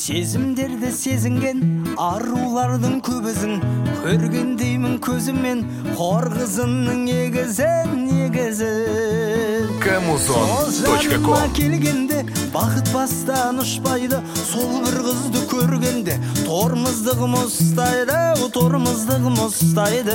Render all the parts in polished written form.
Сезімдерді сезінген арулардың көбізін көрген деймін көзіммен, хор қызының егізін. Камузон.ком Жаныма келгенде бақыт бастан ұшпайды, сол бір қызды көргенде тормыздығым ұстайды.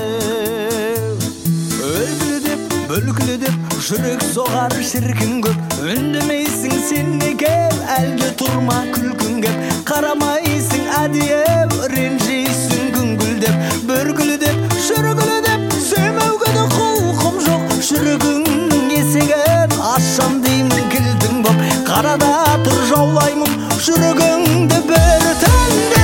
Өлгілі деп, бүлкілі деп, жүрек соғар шіркін көп. Үндемейсің сен неге, әлде тұрма күлкін кеп. Қарамайсың әдейі, ренжейсің күңгілдеп. Бүргілі деп, жүргілі деп, сөмеуге де құлқым жоқ. Жүрегіңнің есігін ашам деймін кілтің боп. Қарада тұр жаулаймын жүрегіңді бір тәндеп.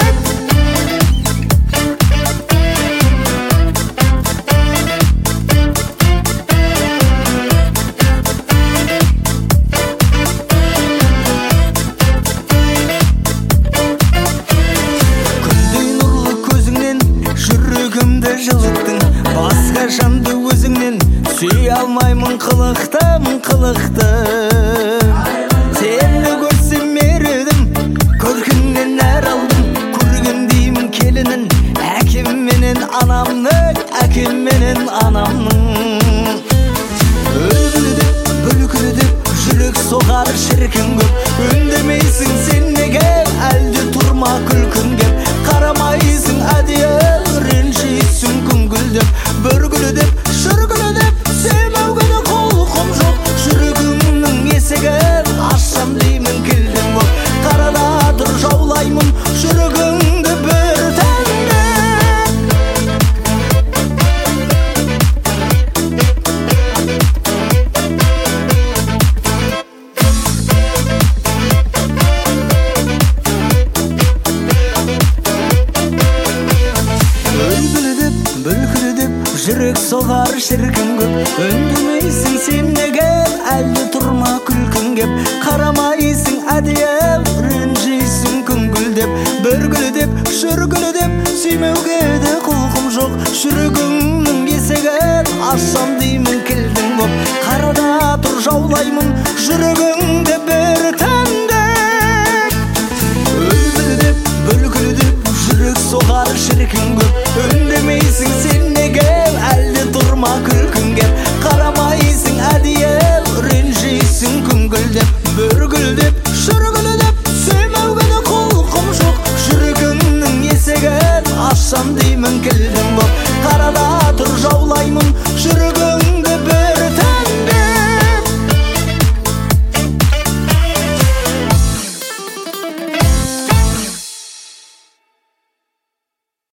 Жылыттың басқа жанды өзіңнен сүй алмаймын, қылықтым. Сені көрсем мередім, көркіңнен әр алдым. Көрген деймін келінін, әкем менен анамның. Өлгілі деп, бүлкілі деп, жүрек соғар шіркін көп. Үндемейсің сен неге, әлде тұрма күлкін кеп. Қарамайсың әдейі, ренжейсің күңгілдеп. Бүргілі деп, жүргілі деп, сүймеуге де құлқым жоқ. Жүрегімнің есігін ашсам деймін кілтің боп. Қарада тұр жаулаймын жүрегіңді бір тәндеп. Бүлкілі деп, жүрек соғар шіркін көп. Үндемейсің сен неге, әлде тұрма күлкін кеп. Қарамайсың әдейі, ренжейсің күңгілдеп. Бүргілі деп, жүргілі деп, сүймеуге де құлқым жоқ. Жүрегіңнің есігін ашсам деймін кілтің боп.